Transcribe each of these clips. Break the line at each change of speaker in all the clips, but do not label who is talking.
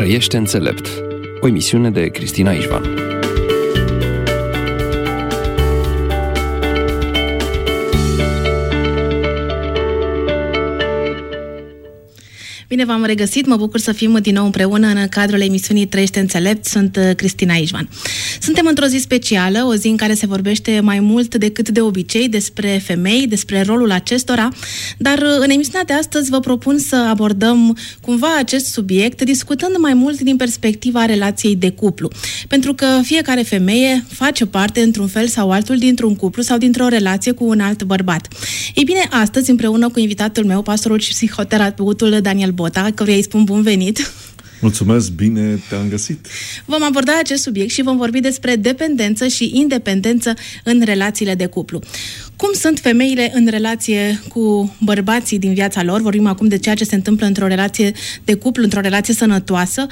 Trăiește înțelept. O emisiune de Cristina Ișvan.
Bine v-am regăsit, mă bucur să fim din nou împreună în cadrul emisiunii Trăiește înțelept. Sunt Cristina Ișvan. Suntem într-o zi specială, o zi în care se vorbește mai mult decât de obicei despre femei, despre rolul acestora, dar în emisiunea de astăzi vă propun să abordăm cumva acest subiect, discutând mai mult din perspectiva relației de cuplu. Pentru că fiecare femeie face parte, într-un fel sau altul, dintr-un cuplu sau dintr-o relație cu un alt bărbat. Ei bine, astăzi, împreună cu invitatul meu, pastorul și psihoterapeutul Daniel Bota, căruia îi spun bun venit.
Mulțumesc, bine te-am găsit.
Vom aborda acest subiect și vom vorbi despre dependență și independență în relațiile de cuplu. Cum sunt femeile în relație cu bărbații din viața lor? Vorbim acum de ceea ce se întâmplă într-o relație de cuplu, într-o relație sănătoasă.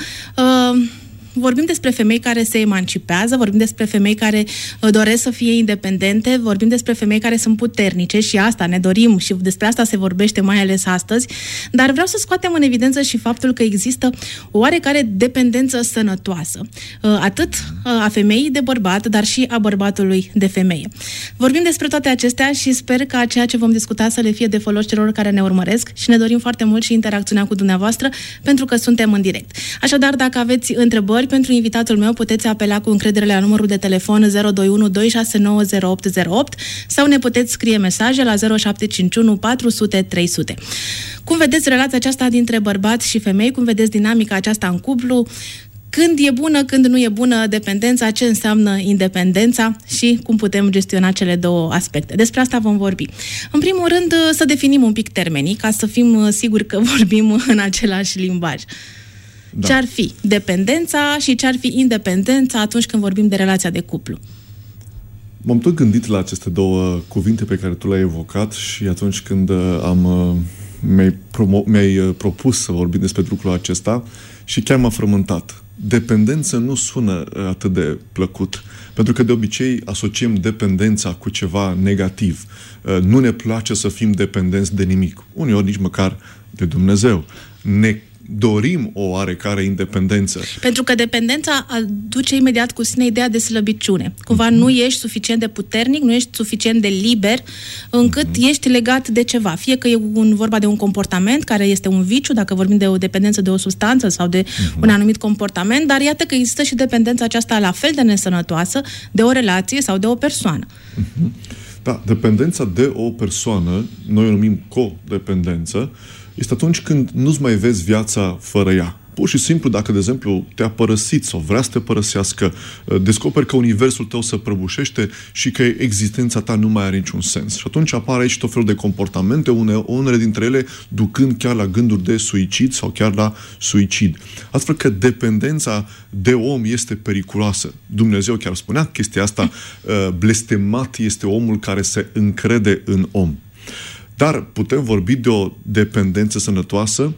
Vorbim despre femei care se emancipează, vorbim despre femei care doresc să fie independente, vorbim despre femei care sunt puternice și asta ne dorim și despre asta se vorbește mai ales astăzi, dar vreau să scoatem în evidență și faptul că există o oarecare dependență sănătoasă, atât a femeii de bărbat, dar și a bărbatului de femeie. Vorbim despre toate acestea și sper ca ceea ce vom discuta să le fie de folos celor care ne urmăresc și ne dorim foarte mult și interacțiunea cu dumneavoastră, pentru că suntem în direct. Așadar, dacă aveți întrebări pentru invitatul meu, puteți apela cu încredere la numărul de telefon 021 269 0808 sau ne puteți scrie mesaje la 0751 400 300. Cum vedeți relația aceasta dintre bărbați și femei? Cum vedeți dinamica aceasta în cuplu? Când e bună, când nu e bună dependența, ce înseamnă independența și cum putem gestiona cele două aspecte. Despre asta vom vorbi. În primul rând, să definim un pic termenii, ca să fim siguri că vorbim în același limbaj. Da. Ce ar fi dependența și ce ar fi independența atunci când vorbim de relația de cuplu?
M-am tot gândit la aceste două cuvinte pe care tu le-ai evocat și atunci când mi-ai propus să vorbim despre lucrul acesta și chiar m-a frământat. Dependență nu sună atât de plăcut, pentru că de obicei asociem dependența cu ceva negativ. Nu ne place să fim dependenți de nimic, uneori nici măcar de Dumnezeu. Ne dorim o oarecare independență.
Pentru că dependența aduce imediat cu sine ideea de slăbiciune. Cumva nu ești suficient de puternic, nu ești suficient de liber, încât ești legat de ceva. Fie că e vorba de un comportament care este un viciu, dacă vorbim de o dependență de o substanță sau de un anumit comportament, dar iată că există și dependența aceasta la fel de nesănătoasă de o relație sau de o persoană.
Da, dependența de o persoană, noi o numim codependență, este atunci când nu-ți mai vezi viața fără ea. Pur și simplu, dacă, de exemplu, te-a părăsit sau vrea să te părăsească, descoperi că universul tău se prăbușește și că existența ta nu mai are niciun sens. Și atunci apar aici tot felul de comportamente, unele dintre ele ducând chiar la gânduri de suicid sau chiar la suicid. Astfel că dependența de om este periculoasă. Dumnezeu chiar spunea chestia asta, blestemat este omul care se încrede în om. Dar putem vorbi de o dependență sănătoasă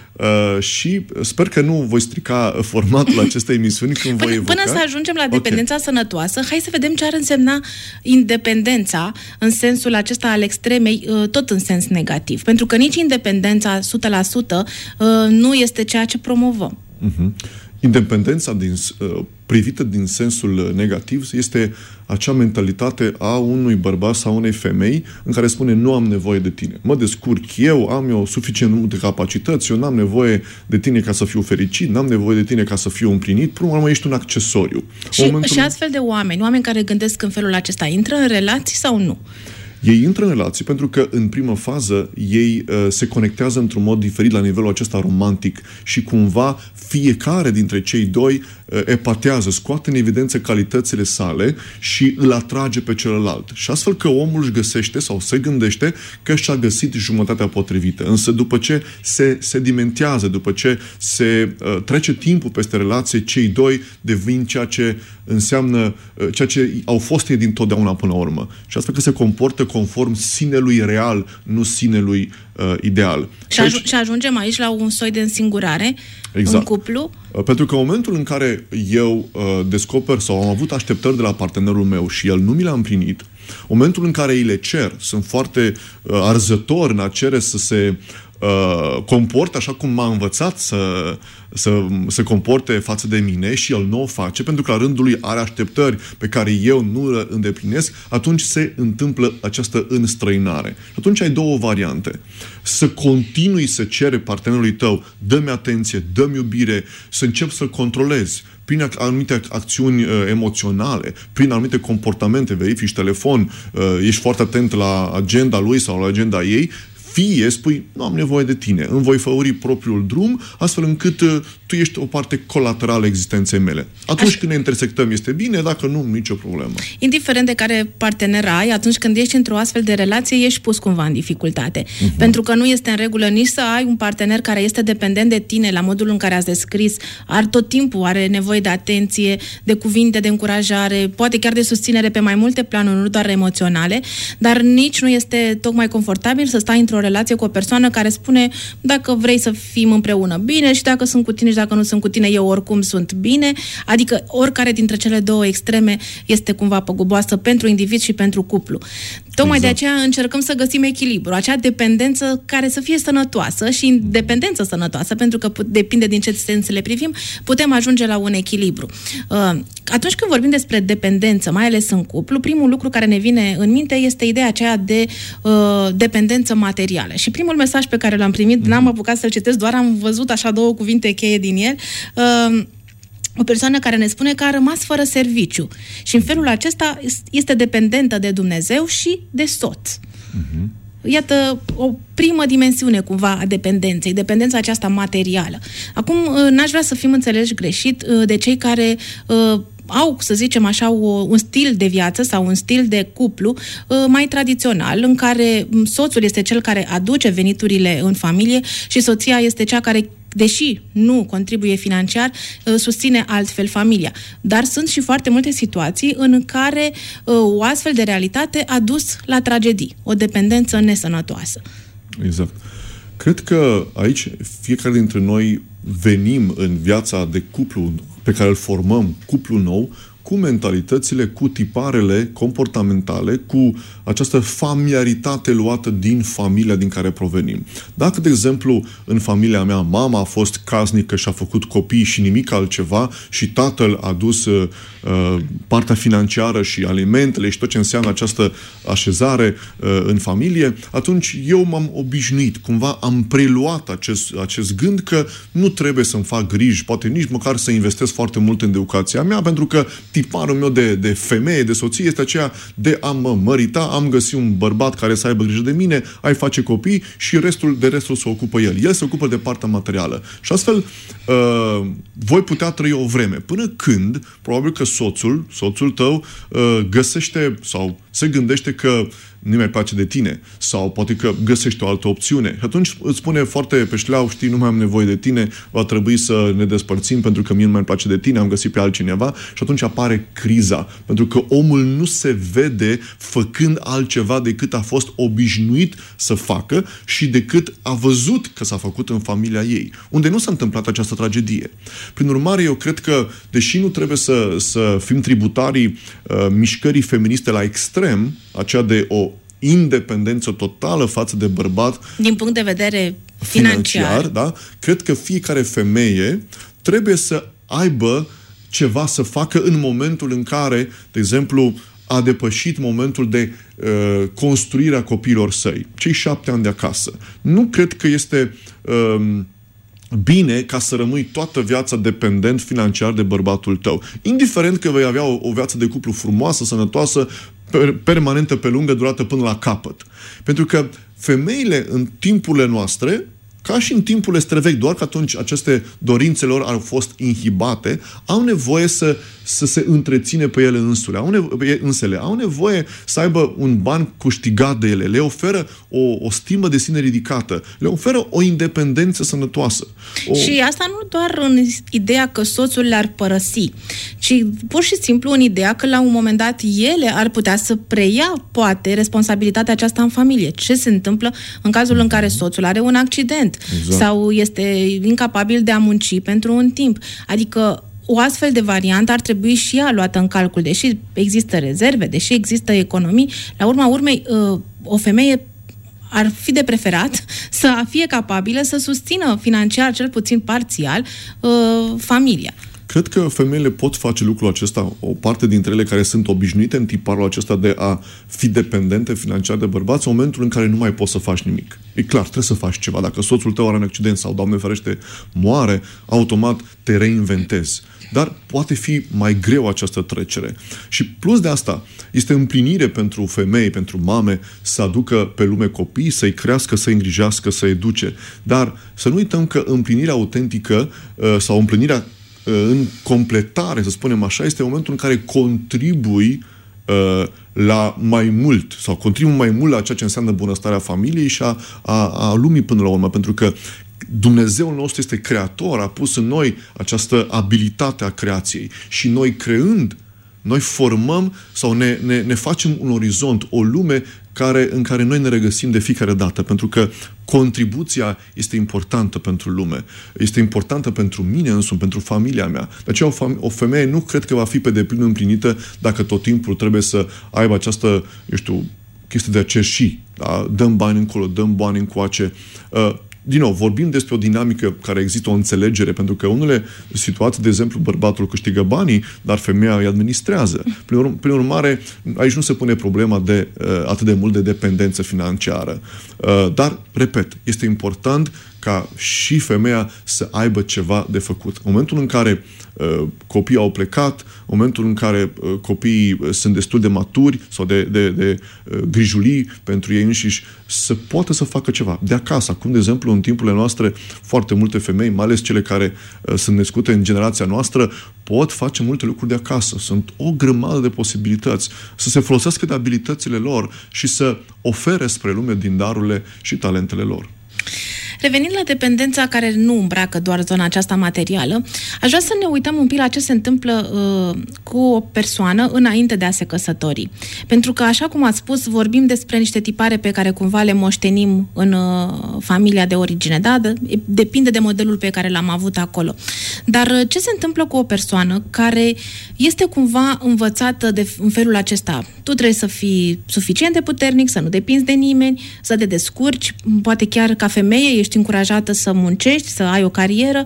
și sper că nu voi strica formatul acestei emisiuni când voi evoca.
Până să ajungem la dependența sănătoasă, hai să vedem ce ar însemna independența în sensul acesta al extremei, tot în sens negativ. Pentru că nici independența 100% nu este ceea ce promovăm.
Independența privită din sensul negativ este acea mentalitate a unui bărbat sau unei femei în care spune nu am nevoie de tine. Mă descurc eu, am eu suficient multe capacități, eu n-am nevoie de tine ca să fiu fericit, n-am nevoie de tine ca să fiu împlinit, până la urmă ești un accesoriu.
Și astfel de oameni care gândesc în felul acesta, intră în relații sau nu?
Ei intră în relații pentru că, în primă fază, ei se conectează într-un mod diferit la nivelul acesta romantic și cumva fiecare dintre cei doi epatează, scoate în evidență calitățile sale și îl atrage pe celălalt. Și astfel că omul își găsește sau se gândește că și-a găsit jumătatea potrivită. Însă după ce se sedimentează, după ce se trece timpul peste relație, cei doi devin ceea ce înseamnă, ceea ce au fost ei dintotdeauna până la urmă. Și astfel că se comportă conform sinelui real, nu sinelui ideal.
Și ajungem aici la un soi de însingurare în cuplu?
Pentru că în momentul în care eu descoper sau am avut așteptări de la partenerul meu și el nu mi le-a împlinit, în momentul în care îi le cer, sunt foarte arzători în a cere să se comporte așa cum m-a învățat să se comporte față de mine și el nu o face, pentru că la rândul lui are așteptări pe care eu nu le îndeplinesc, atunci se întâmplă această înstrăinare. Și atunci ai două variante. Să continui să cere partenerului tău, dă-mi atenție, dă-mi iubire, să începi să-l controlezi prin anumite acțiuni emoționale, prin anumite comportamente, verifici telefon, ești foarte atent la agenda lui sau la agenda ei, fie spui, nu am nevoie de tine, îmi voi făuri propriul drum, astfel încât tu ești o parte colaterală a existenței mele. Atunci când ne intersectăm este bine, dacă nu, nicio problemă.
Indiferent de care partener ai, atunci când ești într-o astfel de relație, ești pus cumva în dificultate. Pentru că nu este în regulă nici să ai un partener care este dependent de tine la modul în care ați descris, tot timpul are nevoie de atenție, de cuvinte de încurajare, poate chiar de susținere pe mai multe planuri, nu doar emoționale, dar nici nu este tocmai confortabil să stai într-o relație cu o persoană care spune dacă vrei să fim împreună bine și dacă sunt cu tine și dacă nu sunt cu tine, eu oricum sunt bine. Adică oricare dintre cele două extreme este cumva păguboasă pentru individ și pentru cuplu. Tocmai de aceea încercăm să găsim echilibru, acea dependență care să fie sănătoasă și independență sănătoasă, pentru că depinde din ce sens le privim, putem ajunge la un echilibru. Atunci când vorbim despre dependență, mai ales în cuplu, primul lucru care ne vine în minte este ideea aceea de dependență materială. Și primul mesaj pe care l-am primit, n-am apucat să-l citesc, doar am văzut așa două cuvinte cheie din el, o persoană care ne spune că a rămas fără serviciu și în felul acesta este dependentă de Dumnezeu și de soț. Iată o primă dimensiune cumva a dependenței, dependența aceasta materială. Acum, n-aș vrea să fim înțeleși greșit de cei care au, să zicem așa, un stil de viață sau un stil de cuplu mai tradițional, în care soțul este cel care aduce veniturile în familie și soția este cea care, deși nu contribuie financiar, susține altfel familia. Dar sunt și foarte multe situații în care o astfel de realitate a dus la tragedii, o dependență nesănătoasă.
Exact. Cred că aici fiecare dintre noi venim în viața de cuplu pe care îl formăm, cuplu nou, cu mentalitățile, cu tiparele comportamentale, cu această familiaritate luată din familia din care provenim. Dacă, de exemplu, în familia mea mama a fost casnică și a făcut copii și nimic altceva și tatăl a dus partea financiară și alimentele și tot ce înseamnă această așezare în familie, atunci eu m-am obișnuit, cumva am preluat acest gând că nu trebuie să-mi fac griji, poate nici măcar să investesc foarte mult în educația mea, pentru că tiparul meu de femeie, de soție, este aceea de a mă mărita, am găsit un bărbat care să aibă grijă de mine, ai face copii și de restul se ocupă el. El se ocupă de partea materială. Și astfel voi putea trăi o vreme, până când, probabil că soțul tău găsește sau se gândește că nu mai place de tine sau poate că găsește o altă opțiune. Și atunci îți spune foarte pe șleau, știi, nu mai am nevoie de tine, va trebui să ne despărțim pentru că mie nu mai place de tine, am găsit pe altcineva și atunci apare criza. Pentru că omul nu se vede făcând altceva decât a fost obișnuit să facă și decât a văzut că s-a făcut în familia ei, unde nu s-a întâmplat această tragedie. Prin urmare, eu cred că, deși nu trebuie să fim tributarii mișcării feministe la extrem, aceea de o independență totală față de bărbat
din punct de vedere financiar,
da? Cred că fiecare femeie trebuie să aibă ceva să facă în momentul în care, de exemplu, a depășit momentul de construirea copiilor săi, cei 7 ani de acasă. Nu cred că este bine ca să rămâi toată viața dependent financiar de bărbatul tău. Indiferent că vei avea o viață de cuplu frumoasă, sănătoasă, permanentă, pe lungă durată până la capăt. Pentru că femeile în timpurile noastre, ca și în timpurile străvechi, doar că atunci aceste dorințe lor au fost inhibate, au nevoie să se întreține pe ele însele. Au nevoie să aibă un ban câștigat de ele. Le oferă o stimă de sine ridicată. Le oferă o independență sănătoasă.
Și asta nu doar în ideea că soțul le-ar părăsi, ci pur și simplu în ideea că la un moment dat ele ar putea să preia, poate, responsabilitatea aceasta în familie. Ce se întâmplă în cazul în care soțul are un accident sau este incapabil de a munci pentru un timp. Adică o astfel de variantă ar trebui și ea luată în calcul, deși există rezerve, deși există economii. La urma urmei, o femeie ar fi de preferat să fie capabilă să susțină financiar, cel puțin parțial, familia.
Cred că femeile pot face lucrul acesta, o parte dintre ele care sunt obișnuite în tiparul acesta de a fi dependente financiar de bărbați, în momentul în care nu mai poți să faci nimic. E clar, trebuie să faci ceva. Dacă soțul tău are un accident sau, Doamne ferește, moare, automat te reinventezi. Dar poate fi mai greu această trecere. Și plus de asta, este împlinire pentru femei, pentru mame, să aducă pe lume copii, să-i crească, să-i îngrijească, să-i educe. Dar să nu uităm că împlinirea autentică sau împlinirea în completare, să spunem așa, este momentul în care contribui la mai mult sau contribui mai mult la ceea ce înseamnă bunăstarea familiei și a lumii până la urmă, pentru că Dumnezeul nostru este creator, a pus în noi această abilitate a creației și noi creând, noi formăm sau ne facem un orizont, o lume în care noi ne regăsim de fiecare dată, pentru că contribuția este importantă pentru lume, este importantă pentru mine însumi, pentru familia mea. De aceea o femeie nu cred că va fi pe deplin împlinită dacă tot timpul trebuie să aibă această, chestie de a cerși. Da? Dăm bani încolo, dăm bani încoace. Din nou, vorbim despre o dinamică care există o înțelegere, pentru că unele situații, de exemplu, bărbatul câștigă banii, dar femeia îi administrează. Prin urmare, aici nu se pune problema de atât de mult de dependență financiară. Dar, repet, este important ca și femeia să aibă ceva de făcut. În momentul în care copiii au plecat, în momentul în care copiii sunt destul de maturi sau de grijulii pentru ei înșiși, să poată să facă ceva de acasă. Acum, de exemplu, în timpurile noastre, foarte multe femei, mai ales cele care sunt născute în generația noastră, pot face multe lucruri de acasă. Sunt o grămadă de posibilități. Să se folosească de abilitățile lor și să ofere spre lume din darurile și talentele lor.
Revenind la dependența care nu îmbracă doar zona aceasta materială, aș vrea să ne uităm un pic la ce se întâmplă cu o persoană înainte de a se căsători. Pentru că, așa cum ați spus, vorbim despre niște tipare pe care cumva le moștenim în familia de origine, da? Depinde de modelul pe care l-am avut acolo. Dar ce se întâmplă cu o persoană care este cumva învățată în felul acesta? Tu trebuie să fii suficient de puternic, să nu depinzi de nimeni, să te descurci, poate chiar ca femeie ești încurajată să muncești, să ai o carieră,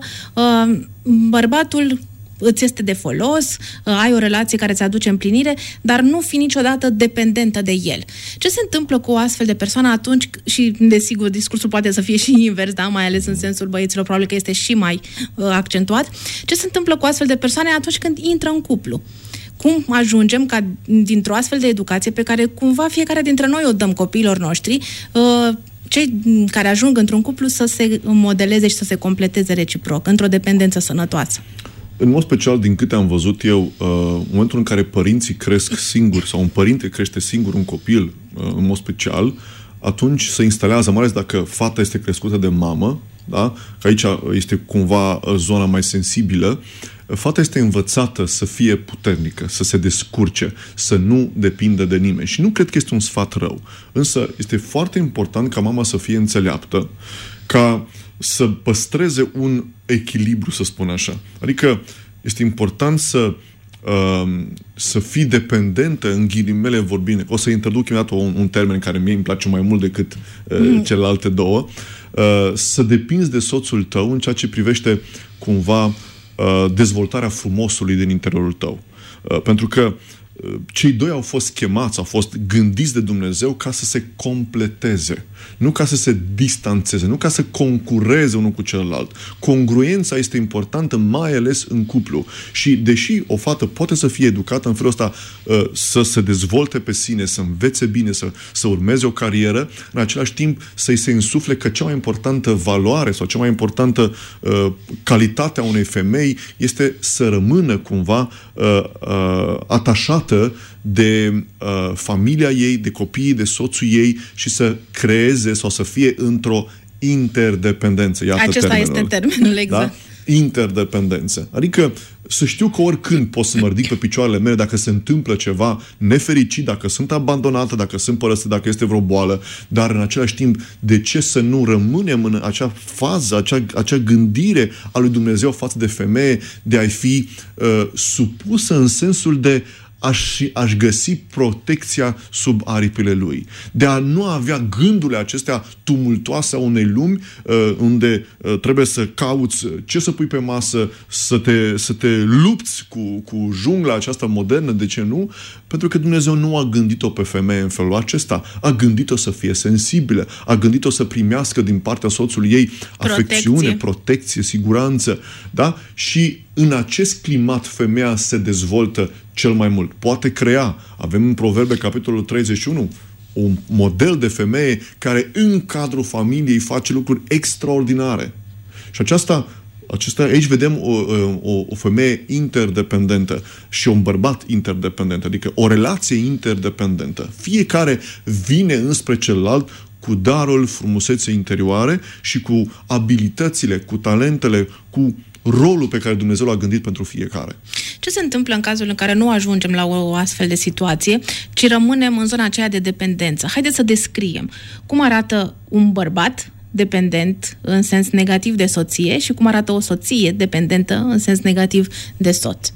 bărbatul îți este de folos, ai o relație care îți aduce împlinire, dar nu fi niciodată dependentă de el. Ce se întâmplă cu o astfel de persoană atunci, și desigur discursul poate să fie și invers, da? Mai ales în sensul băieților, probabil că este și mai accentuat, ce se întâmplă cu astfel de persoane atunci când intră în cuplu? Cum ajungem ca dintr-o astfel de educație pe care cumva fiecare dintre noi o dăm copiilor noștri, cei care ajung într-un cuplu să se modeleze și să se completeze reciproc, într-o dependență sănătoasă?
În mod special, din câte am văzut eu, în momentul în care părinții cresc singuri sau un părinte crește singur un copil, în mod special, atunci se instalează, mai ales dacă fata este crescută de mamă, da? Că aici este cumva zona mai sensibilă, fata este învățată să fie puternică, să se descurce, să nu depindă de nimeni. Și nu cred că este un sfat rău. Însă este foarte important ca mama să fie înțeleaptă, ca să păstreze un echilibru, să spun așa. Adică este important să fii dependentă, în ghilimele vorbind. O să introduc imediat un termen care mie îmi place mai mult decât celelalte două. Să depinzi de soțul tău în ceea ce privește cumva dezvoltarea frumosului din interiorul tău. Pentru că cei doi au fost chemați, au fost gândiți de Dumnezeu ca să se completeze, nu ca să se distanțeze, nu ca să concureze unul cu celălalt. Congruența este importantă, mai ales în cuplu. Și deși o fată poate să fie educată în felul ăsta, să se dezvolte pe sine, să învețe bine, să urmeze o carieră, în același timp să-i se însufle că cea mai importantă valoare sau cea mai importantă calitate a unei femei este să rămână cumva atașată de familia ei, de copiii, de soțul ei și să creeze sau să fie într-o interdependență. Iată
acesta este termenul, exact.
Da? Interdependență. Adică să știu că oricând pot să mă ridic pe picioarele mele dacă se întâmplă ceva nefericit, dacă sunt abandonată, dacă sunt părăsită, dacă este vreo boală, dar în același timp, de ce să nu rămânem în acea fază, acea gândire a lui Dumnezeu față de femeie, de a-i fi supusă în sensul de aș găsi protecția sub aripile lui. De a nu avea gândurile acestea tumultoase a unei lumi unde trebuie să cauți ce să pui pe masă, să te lupți cu jungla aceasta modernă, de ce nu? Pentru că Dumnezeu nu a gândit-o pe femeie în felul acesta. A gândit-o să fie sensibilă, a gândit-o să primească din partea soțului ei afecțiune, protecție, siguranță. Da? Și în acest climat femeia se dezvoltă cel mai mult. Poate crea. Avem în Proverbe, capitolul 31, un model de femeie care în cadrul familiei face lucruri extraordinare. Și aici vedem o femeie interdependentă și un bărbat interdependent, adică o relație interdependentă. Fiecare vine înspre celălalt cu darul frumuseței interioare și cu abilitățile, cu talentele, cu rolul pe care Dumnezeu l-a gândit pentru fiecare.
Ce se întâmplă în cazul în care nu ajungem la o astfel de situație, ci rămânem în zona aceea de dependență? Haideți să descriem cum arată un bărbat dependent în sens negativ de soție și cum arată o soție dependentă în sens negativ de soț.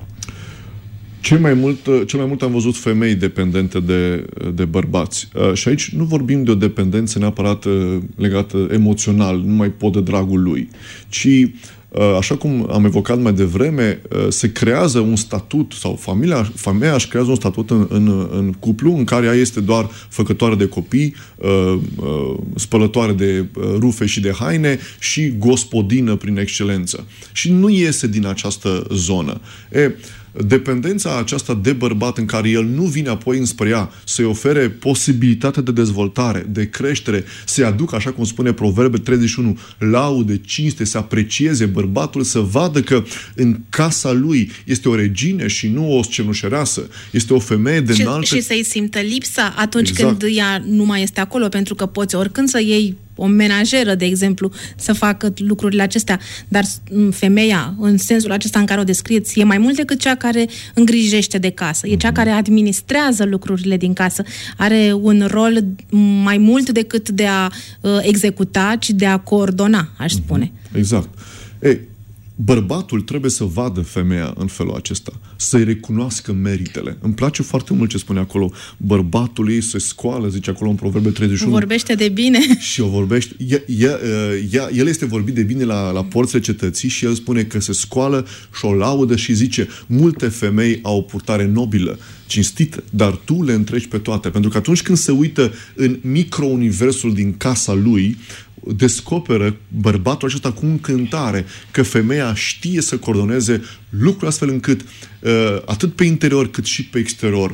Cel mai mult am văzut femei dependente de bărbați. Și aici nu vorbim de o dependență neapărat legată emoțional, nu mai pot de dragul lui, ci așa cum am evocat mai devreme, se creează un statut sau femeia își creează un statut în cuplu în care ea este doar făcătoare de copii, spălătoare de rufe și de haine și gospodină prin excelență. Și nu iese din această zonă. Dependența aceasta de bărbat în care el nu vine apoi înspre ea să-i ofere posibilitatea de dezvoltare, de creștere, să-i aducă, așa cum spune Proverbe 31, laude, cinste, să aprecieze bărbatul, să vadă că în casa lui este o regină și nu o scenușereasă. Este o femeie de înaltă... Și
să-i simtă lipsa atunci când ea nu mai este acolo, pentru că poți oricând să iei o menajeră, de exemplu, să facă lucrurile acestea, dar femeia, în sensul acesta în care o descrieți, e mai mult decât cea care îngrijește de casă, e cea care administrează lucrurile din casă, are un rol mai mult decât de a executa, ci de a coordona, aș spune.
Exact. Bărbatul trebuie să vadă femeia în felul acesta, să-i recunoască meritele. Îmi place foarte mult ce spune acolo. Bărbatul ei se scoală, zice acolo în Proverbe 31.
Vorbește de bine.
Și o vorbește. El este vorbit de bine la porțile cetății și el spune că se scoală și o laudă și zice: multe femei au o purtare nobilă, cinstită, dar tu le întreci pe toate. Pentru că atunci când se uită în micro-universul din casa lui, descoperă bărbatul acesta cu încântare că femeia știe să coordoneze lucruri astfel încât atât pe interior cât și pe exterior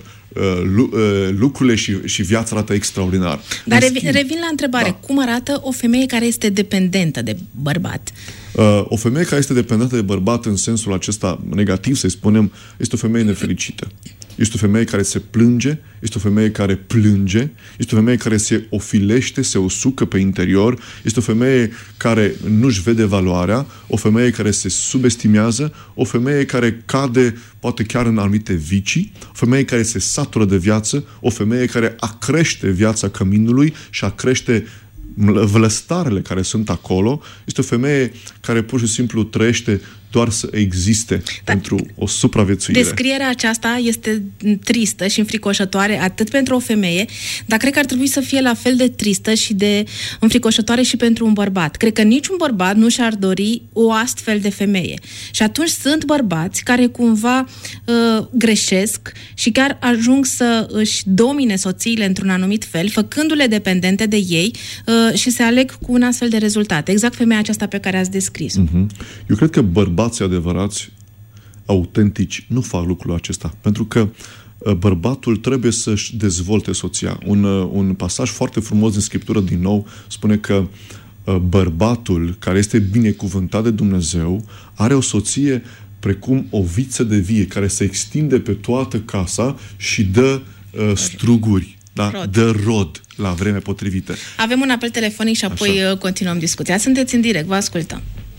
lucrurile și viața arată extraordinar.
Dar revin la întrebare. Da. Cum arată o femeie care este dependentă de bărbat?
O femeie care este dependentă de bărbat în sensul acesta negativ, să-i spunem, este o femeie nefericită. Este o femeie care se plânge, este o femeie care plânge, este o femeie care se ofilește, se usucă pe interior, este o femeie care nu-și vede valoarea, o femeie care se subestimează, o femeie care cade poate chiar în anumite vicii, o femeie care se satură de viață, o femeie care acrește viața căminului și acrește vlăstarele care sunt acolo. Este o femeie care pur și simplu trăiește doar să existe pentru o supraviețuire.
Descrierea aceasta este tristă și înfricoșătoare atât pentru o femeie, dar cred că ar trebui să fie la fel de tristă și de înfricoșătoare și pentru un bărbat. Cred că niciun bărbat nu și-ar dori o astfel de femeie. Și atunci sunt bărbați care cumva greșesc și chiar ajung să își domine soțiile într-un anumit fel, făcându-le dependente de ei și se aleg cu un astfel de rezultat. Exact femeia aceasta pe care ați descris.
Eu cred că bărbații adevărați, autentici, nu fac lucrul acesta. Pentru că bărbatul trebuie să-și dezvolte soția. Un pasaj foarte frumos din Scriptură, din nou, spune că bărbatul care este binecuvântat de Dumnezeu are o soție precum o viță de vie care se extinde pe toată casa și dă struguri. Da? Dă rod la vreme potrivită.
Avem un apel telefonic și apoi continuăm discuția. Sunteți în direct, vă ascultăm.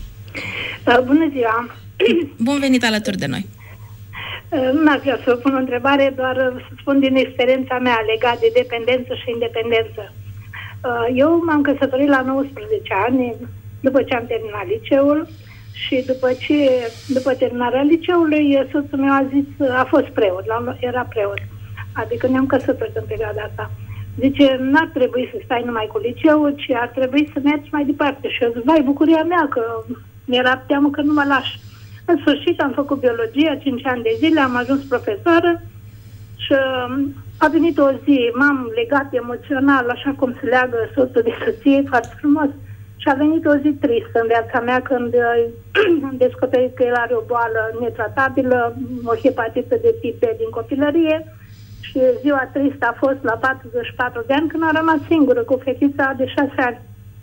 Bună ziua!
Bun venit alături de noi!
N-aș vrea să vă pun o întrebare, doar să spun din experiența mea legat de dependență și independență. Eu m-am căsătorit la 19 ani, după ce am terminat liceul, Și după terminarea liceului, soțul meu a fost preot, era preot. Adică ne-am căsătorit în perioada asta. Zice, n-ar trebui să stai numai cu liceul, ci ar trebui să mergi mai departe. Și eu zic, vai, bucuria mea, că mi-era teamă că nu mă lași. În sfârșit am făcut biologia, 5 ani de zile, am ajuns profesoară și a venit o zi, m-am legat emoțional, așa cum se leagă soțul de soție, foarte frumos. Și a venit o zi tristă în viața mea când am descoperit că el are o boală netratabilă, o hepatită de tip B din copilărie. Și ziua tristă a fost la 44 de ani când am rămas singură cu fetița de 6 ani.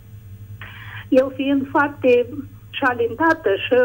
Eu fiind foarte șalintată și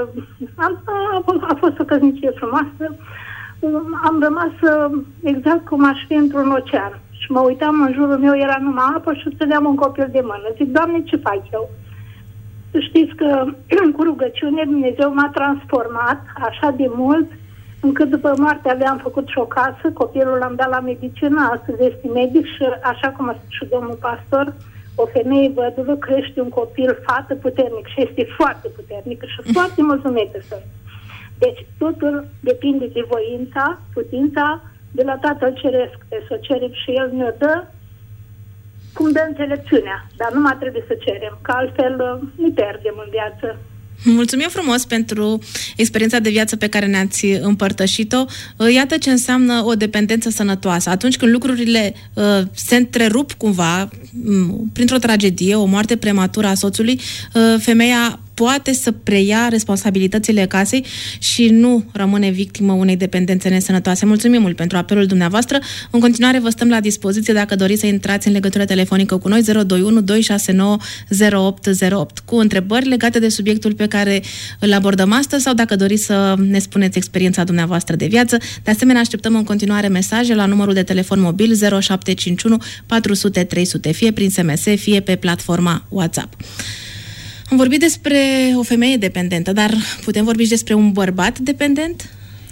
a fost o căsnicie frumoasă, am rămas exact cum aș fi într-un ocean. Și mă uitam în jurul meu, era numai apă și țineam un copil de mână. Zic, Doamne, ce fac eu? Știți că cu rugăciune Dumnezeu m-a transformat așa de mult, încât după moarte aveam făcut și o casă, copilul l-am dat la medicină, astăzi este medic și așa cum a spus și domnul pastor, o femeie văduvă crește un copil, fată puternic și este foarte puternică și foarte mulțumită să. Deci totul depinde de voința, putința de la Tatăl Ceresc, să o cerem și El ne dă cum dă înțelepciunea, dar numai trebuie să cerem, că altfel ne pierdem în viață.
Mulțumim frumos pentru experiența de viață pe care ne-ați împărtășit-o. Iată ce înseamnă o dependență sănătoasă. Atunci când lucrurile se întrerup cumva, printr-o tragedie, o moarte prematură a soțului, femeia poate să preia responsabilitățile casei și nu rămâne victimă unei dependențe nesănătoase. Mulțumim mult pentru apelul dumneavoastră. În continuare vă stăm la dispoziție dacă doriți să intrați în legătură telefonică cu noi 021 269 0808 cu întrebări legate de subiectul pe care îl abordăm astăzi sau dacă doriți să ne spuneți experiența dumneavoastră de viață. De asemenea, așteptăm în continuare mesaje la numărul de telefon mobil 0751 400 300, fie prin SMS, fie pe platforma WhatsApp. Am vorbit despre o femeie dependentă, dar putem vorbi și despre un bărbat dependent?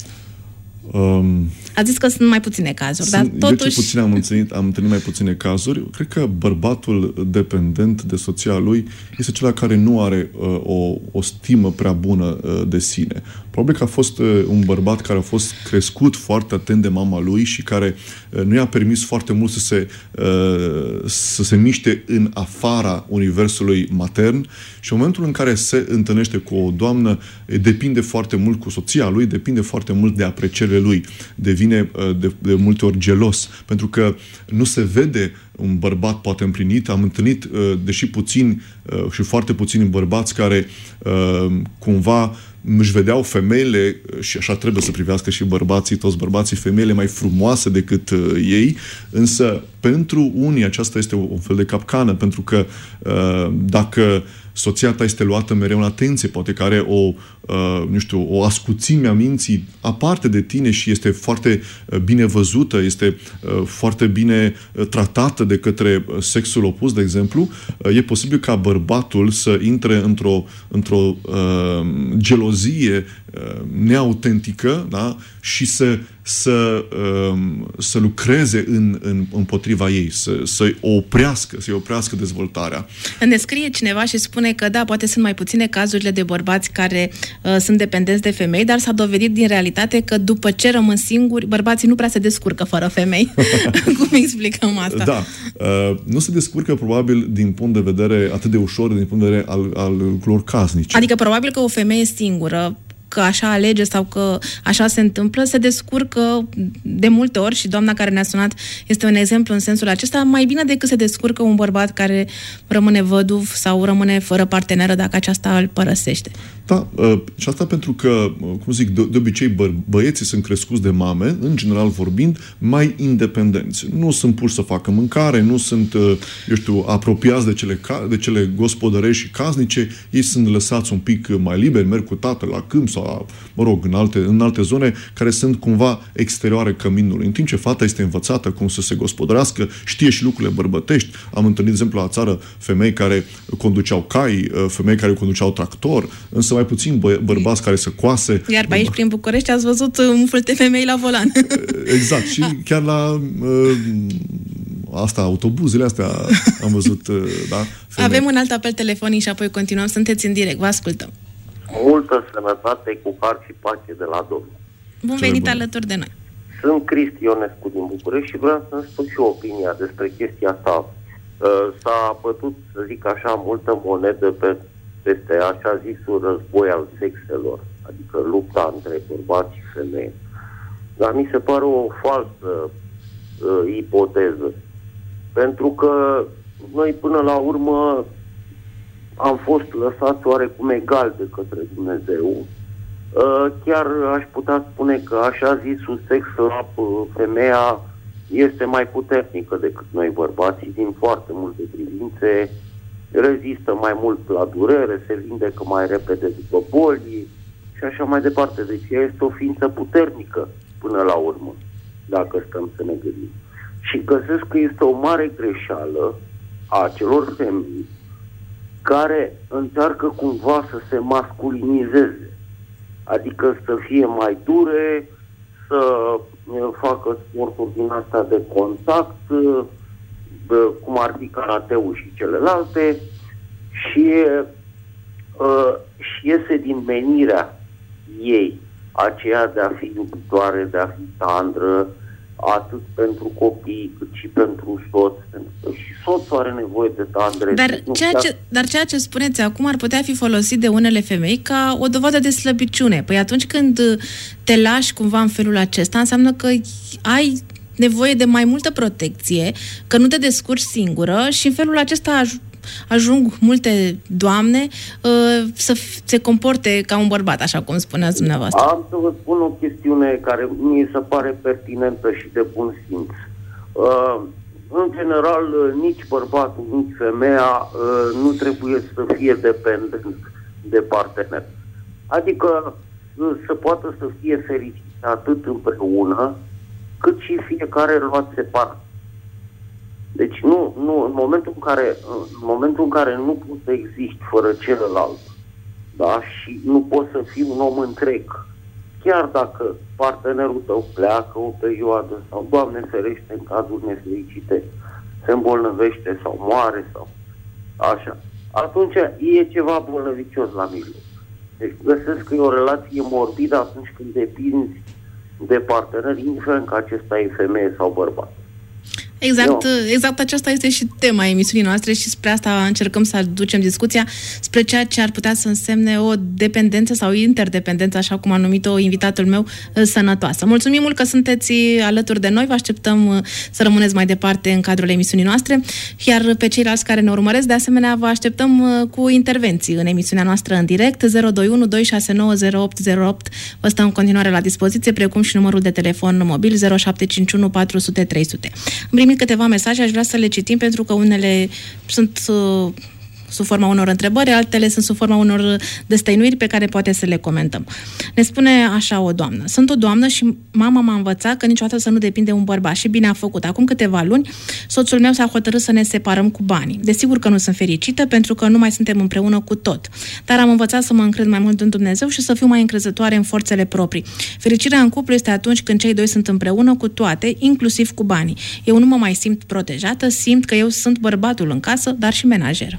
Ați zis că sunt mai puține cazuri, dar totuși...
Eu ce puțin am întâlnit mai puține cazuri. Cred că bărbatul dependent de soția lui este cel care nu are o stimă prea bună de sine. Probabil că a fost un bărbat care a fost crescut foarte atent de mama lui și care nu i-a permis foarte mult să se miște în afara universului matern și în momentul în care se întâlnește cu o doamnă, depinde foarte mult cu soția lui, depinde foarte mult de aprecierile lui. Devine de multe ori gelos, pentru că nu se vede un bărbat poate împlinit. Am întâlnit, deși puțini și foarte puțini bărbați care cumva își vedeau femeile, și așa trebuie să privească și bărbații, toți bărbații, femeile mai frumoase decât ei, însă pentru unii aceasta este un fel de capcană, pentru că dacă soția ta este luată mereu în atenție, poate că are o ascuțime a minții aparte de tine și este foarte bine văzută, este foarte bine tratată de către sexul opus, de exemplu, e posibil ca bărbatul să intre într-o gelozie neautentică, da? Și să lucreze împotriva ei, să-i oprească dezvoltarea.
Ne scrie cineva și spune că da, poate sunt mai puține cazurile de bărbați care sunt dependenți de femei, dar s-a dovedit din realitate că după ce rămân singuri, bărbații nu prea se descurcă fără femei. Cum explicăm asta?
Da. Nu se descurcă probabil din punct de vedere atât de ușor, din punct de vedere al lucrurilor casnice.
Adică probabil că o femeie singură, că așa alege sau că așa se întâmplă, se descurcă de multe ori și doamna care ne-a sunat este un exemplu în sensul acesta, mai bine decât se descurcă un bărbat care rămâne văduv sau rămâne fără parteneră dacă aceasta îl părăsește.
Da, și asta pentru că, cum zic, de obicei băieții sunt crescuți de mame, în general vorbind, mai independenți. Nu sunt puși să facă mâncare, nu sunt, apropiați de cele gospodărești și casnice, ei sunt lăsați un pic mai liberi, merg cu tatăl la câmp sau, în alte zone care sunt cumva exterioare căminului. În timp ce fata este învățată cum să se gospodărească, știe și lucrurile bărbătești. Am întâlnit, de exemplu, la țară femei care conduceau cai, femei care conduceau tractor, însă mai puțin bărbați care să coase.
Iar pe aici, prin București, ați văzut multe femei la volan.
Exact. Și chiar la autobuzele astea am văzut, da?
Femei. Avem un alt apel telefonic și apoi continuăm. Sunteți în direct. Vă ascultăm.
multă sănătate, cu har și pace de la Domnul.
Bun venit alături de noi.
Sunt Cristi Ionescu din București și vreau să-mi spun și opinia despre chestia asta. S-a pătut, să zic așa, multă monedă peste așa zisul război al sexelor, adică lupta între bărbați și femei. Dar mi se pare o falsă ipoteză. Pentru că noi până la urmă am fost lăsați oarecum egal de către Dumnezeu. Chiar aș putea spune că așa zisul sex la femeia este mai puternică decât noi bărbații din foarte multe privințe, rezistă mai mult la durere, se vindecă mai repede după boli și așa mai departe. Deci ea este o ființă puternică până la urmă, dacă stăm să ne gândim. Și găsesc că este o mare greșeală a acelor femei care încearcă cumva să se masculinizeze, adică să fie mai dure, să facă sporturi din astea de contact, cum ar fi karateul și celelalte, și iese din menirea ei, aceea de a fi iubitoare, de a fi tandră, atât pentru copii, cât și pentru soț, pentru că și soțul are nevoie de tandre.
Dar ceea ce spuneți acum ar putea fi folosit de unele femei ca o dovadă de slăbiciune. Păi atunci când te lași cumva în felul acesta, înseamnă că ai nevoie de mai multă protecție, că nu te descurci singură și în felul acesta ajung multe doamne să se comporte ca un bărbat, așa cum spuneați dumneavoastră.
Am să vă spun o chestiune care mi se pare pertinentă și de bun simț. În general, nici bărbatul, nici femeia nu trebuie să fie dependent de partener. Adică să poată să fie fericit atât împreună, cât și fiecare luat separat. Deci în momentul în care nu poți să existi fără celălalt, da, și nu poți să fii un om întreg, chiar dacă partenerul tău pleacă o perioadă sau, Doamne ferește, în cazuri nefericite, se îmbolnăvește sau moare sau așa, atunci e ceva bolnăvicios la mijloc. Deci găsesc că e o relație morbidă atunci când depinzi de partener, indiferent că acesta e femeie sau bărbat.
Exact aceasta este și tema emisiunii noastre și spre asta încercăm să aducem discuția spre ceea ce ar putea să însemne o dependență sau interdependență, așa cum a numit-o invitatul meu, sănătoasă. Mulțumim mult că sunteți alături de noi, vă așteptăm să rămâneți mai departe în cadrul emisiunii noastre, iar pe ceilalți care ne urmăresc, de asemenea, vă așteptăm cu intervenții în emisiunea noastră în direct. 021 269 0808 vă stă în continuare la dispoziție, precum și numărul de telefon mobil 0751 400 300. Primit câteva mesaje, aș vrea să le citim pentru că unele sunt sub forma unor întrebări, altele sunt sub forma unor destăinuiri pe care poate să le comentăm. Ne spune așa o doamnă: sunt o doamnă și mama m-a învățat că niciodată să nu depinde un bărbat și bine a făcut. Acum câteva luni, soțul meu s-a hotărât să ne separăm cu banii. Desigur că nu sunt fericită pentru că nu mai suntem împreună cu tot, dar am învățat să mă încred mai mult în Dumnezeu și să fiu mai încrezătoare în forțele proprii. Fericirea în cuplu este atunci când cei doi sunt împreună cu toate, inclusiv cu banii. Eu nu mă mai simt protejată, simt că eu sunt bărbatul în casă, dar și menajer.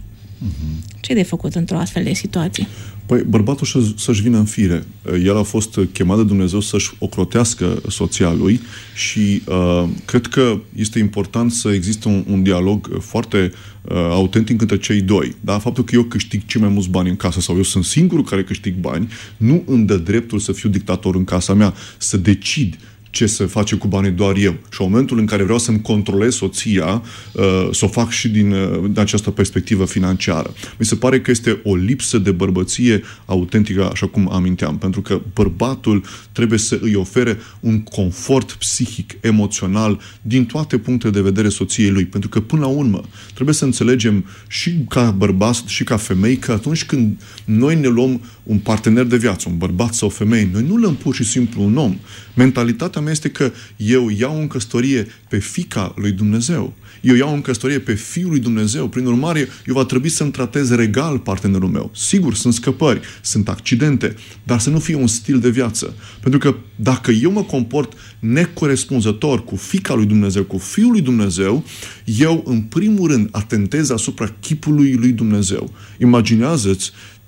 Ce de făcut într-o astfel de situație?
Păi, bărbatul să-și vină în fire. El a fost chemat de Dumnezeu să-și ocrotească soția lui și cred că este important să existe un dialog foarte autentic între cei doi. Da? Faptul că eu câștig cei mai mulți bani în casă sau eu sunt singurul care câștig bani, nu îmi dă dreptul să fiu dictator în casa mea, să decid ce să face cu banii doar eu. Și în momentul în care vreau să-mi controlez soția, să o fac și din această perspectivă financiară. Mi se pare că este o lipsă de bărbăție autentică, așa cum aminteam, pentru că bărbatul trebuie să îi ofere un confort psihic, emoțional, din toate punctele de vedere soției lui. Pentru că, până la urmă, trebuie să înțelegem și ca bărbați și ca femei că atunci când noi ne luăm un partener de viață, un bărbat sau o femeie, noi nu luăm pur și simplu un om. Mentalitatea mea este că eu iau în căsătorie pe fiica lui Dumnezeu. Eu iau în căsătorie pe Fiul lui Dumnezeu. Prin urmare, eu va trebui să-mi tratez regal partenerul meu. Sigur, sunt scăpări, sunt accidente, dar să nu fie un stil de viață. Pentru că dacă eu mă comport necorespunzător cu fiica lui Dumnezeu, cu Fiul lui Dumnezeu, eu, în primul rând, atentez asupra chipului lui Dumnezeu. Imaginează-ți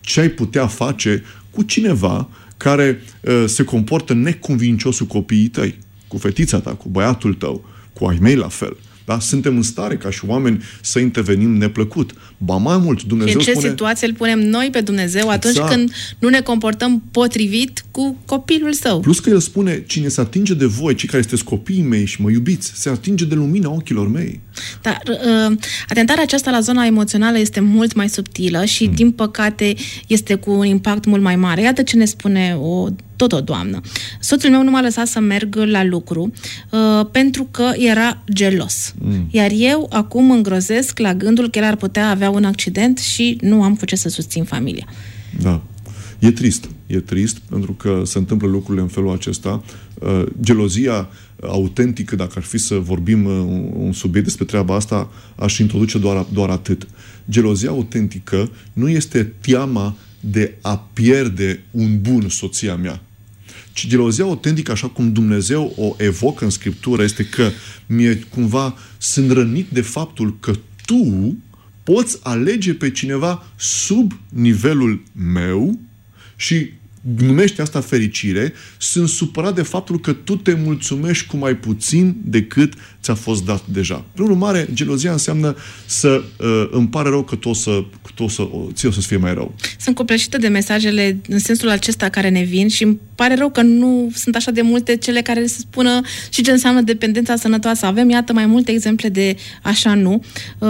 ce ai putea face cu cineva care se comportă neconvincios cu copiii tăi, cu fetița ta, cu băiatul tău, cu ai mei la fel. Da? Suntem în stare, ca și oameni, să intervenim neplăcut. Ba mai mult, Dumnezeu
spune...
în ce
situație îl punem noi pe Dumnezeu atunci
exact.
Când nu ne comportăm potrivit cu copilul său.
Plus că El spune, cine se atinge de voi, cei care sunteți copiii mei și mă iubiți, se atinge de lumina ochilor mei.
Dar atentarea aceasta la zona emoțională este mult mai subtilă și, din păcate, este cu un impact mult mai mare. Iată ce ne spune tot o doamnă. Soțul meu nu m-a lăsat să merg la lucru pentru că era gelos. Iar eu acum mă îngrozesc la gândul că el ar putea avea un accident și nu am cu ce să susțin familia.
Da. E trist. E trist pentru că se întâmplă lucrurile în felul acesta. Gelozia autentică, dacă ar fi să vorbim un subiect despre treaba asta, aș introduce doar atât. Gelozia autentică nu este teama de a pierde un bun, soția mea. Ci gelozia autentică, așa cum Dumnezeu o evocă în Scriptură, este că cumva sunt rănit de faptul că tu poți alege pe cineva sub nivelul meu și numește asta fericire, sunt supărat de faptul că tu te mulțumești cu mai puțin decât ți-a fost dat deja. Prin urmare, gelozia înseamnă să îmi pare rău că ție o să-ți fie mai rău.
Sunt copleșită de mesajele în sensul acesta care ne vin și îmi pare rău că nu sunt așa de multe cele care să spună și ce înseamnă dependența sănătoasă. Avem, iată, mai multe exemple de așa nu.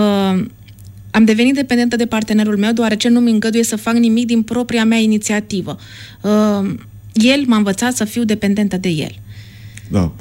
Am devenit dependentă de partenerul meu deoarece nu-mi îngăduie să fac nimic din propria mea inițiativă. El m-a învățat să fiu dependentă de el.
Da.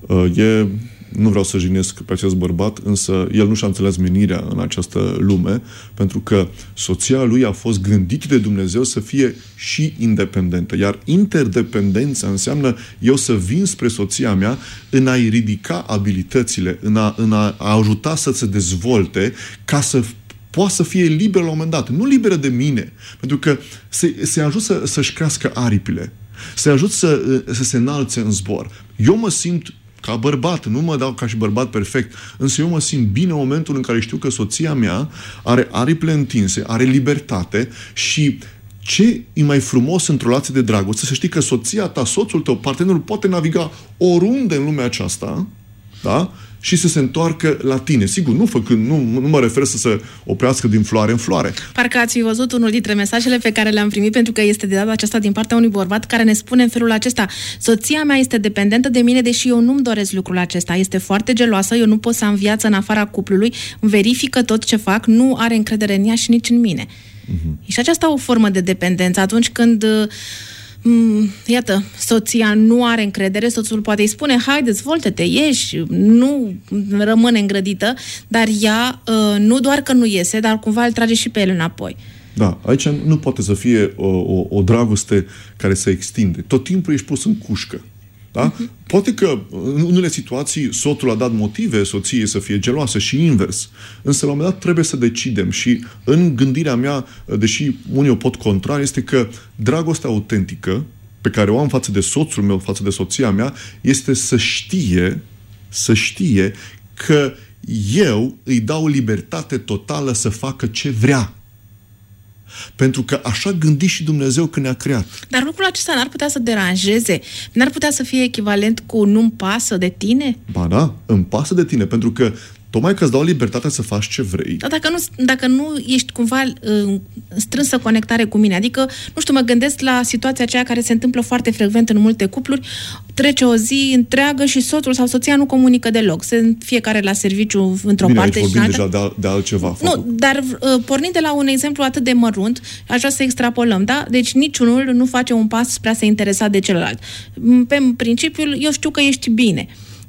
Nu vreau să jignesc pe acest bărbat, însă el nu și-a înțeles menirea în această lume, pentru că soția lui a fost gândită de Dumnezeu să fie și independentă. Iar interdependența înseamnă eu să vin spre soția mea în a-i ridica abilitățile, în a ajuta să se dezvolte, ca să poate să fie liberă la un moment dat. Nu liberă de mine. Pentru că se ajută să-și crească aripile. Se ajută să se înalțe în zbor. Eu mă simt ca bărbat, nu mă dau ca și bărbat perfect, însă eu mă simt bine în momentul în care știu că soția mea are aripile întinse, are libertate și ce e mai frumos într-o relație de dragoste, să știi că soția ta, soțul tău, partenerul poate naviga oriunde în lumea aceasta, da? Și să se întoarcă la tine. Sigur, nu mă refer să se oprească din floare în floare.
Parcă ați fi văzut unul dintre mesajele pe care le-am primit, pentru că este de data aceasta din partea unui bărbat care ne spune în felul acesta: soția mea este dependentă de mine, deși eu nu-mi doresc lucrul acesta. Este foarte geloasă, eu nu pot să am viață în afara cuplului, verifică tot ce fac, nu are încredere în ea și nici în mine. Și aceasta o formă de dependență. Atunci când iată, soția nu are încredere, soțul poate îi spune: hai, dezvoltă-te, ieși, nu rămâne îngrădită, dar ea nu doar că nu iese, dar cumva îl trage și pe el înapoi.
Da, aici nu poate să fie o dragoste care se extinde. Tot timpul ești pus în cușcă. Da? Poate că în unele situații soțul a dat motive soției să fie geloasă și invers. Însă la un moment dat trebuie să decidem și în gândirea mea, deși unii o pot contra, este că dragostea autentică pe care o am față de soțul meu, față de soția mea, este să știe că eu îi dau libertate totală să facă ce vrea. Pentru că așa gândi și Dumnezeu când ne-a creat.
Dar lucrul acesta n-ar putea să deranjeze? N-ar putea să fie echivalent cu nu-mi pasă de tine?
Ba da, îmi pasă de tine, pentru că tocmai că îți dau libertatea să faci ce vrei.
Dar dacă nu ești cumva strânsă conectare cu mine, adică, nu știu, mă gândesc la situația aceea care se întâmplă foarte frecvent în multe cupluri, trece o zi întreagă și soțul sau soția nu comunică deloc. Sunt fiecare la serviciu într-o parte și în alta.
Deja de altceva.
Nu, dar pornind de la un exemplu atât de mărunt, aș vrea să extrapolăm, da? Deci niciunul nu face un pas spre a se interesa de celălalt. Pe principiul, eu știu că ești bine.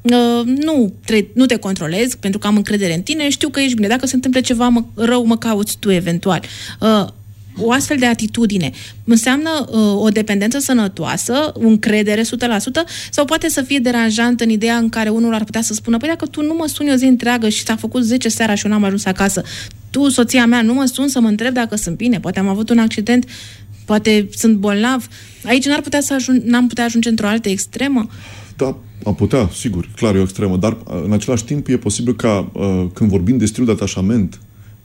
Nu te controlez pentru că am încredere în tine, știu că ești bine. Dacă se întâmplă ceva rău, mă cauți tu eventual. O astfel de atitudine înseamnă o dependență sănătoasă, o încredere 100%, sau poate să fie deranjant în ideea în care unul ar putea să spună: păi dacă tu nu mă suni o zi întreagă și s-a făcut 10 seara și eu n-am ajuns acasă, tu, soția mea, nu mă suni să mă întreb dacă sunt bine, poate am avut un accident, poate sunt bolnav. Aici n-am putea ajunge într-o altă extremă?
Da, am putea, sigur, clar, e o extremă, dar în același timp e posibil ca când vorbim de stilul de atașament